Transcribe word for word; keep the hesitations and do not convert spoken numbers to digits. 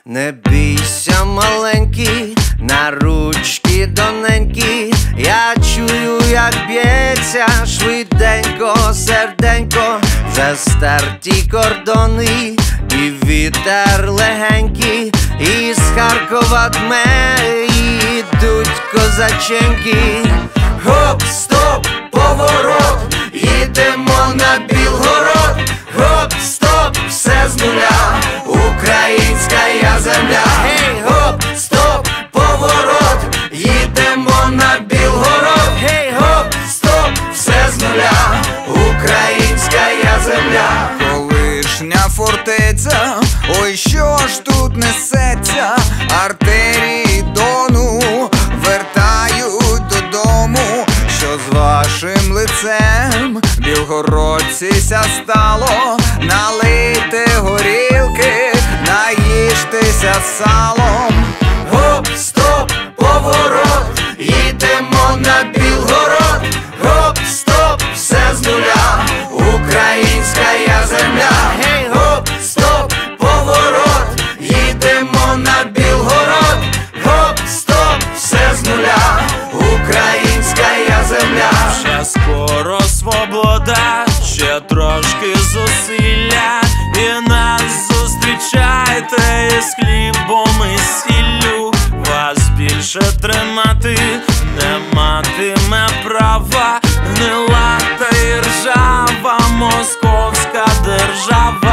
Не бійся, маленький, на ручки доненькі. Я чую, як б'ється швиденько серденько. Вже стерті кордони і вітер легенький. Із Харкова дме йдуть козаченьки. Гоп, стоп, поворот, їдемо на Білгород. Гоп, стоп, все з нуля, українська я земля. Гей, гоп, стоп, поворот, їдемо на Білгород. Гей, гоп, стоп, все з нуля, українська я земля. Колишня фортеця, ой, що ж тут несеться? Артерії Дону вертають додому. Що з вашим лицем, білгородцися, стало? Налийте горілки, наїжтеся салом. Гоп, стоп, поворот, їдемо на Білгород. Гоп, стоп, все з нуля, українська я земля. Гей, гоп, стоп, поворот, їдемо на Білгород. Гоп, стоп, все з нуля, українська я земля. Ще скоро свобода, ще трошки зусилля, і нас зустрічайте із хлібом і сіллю. Вас більше тримати не матиме права, гнила та й ржава московська держава.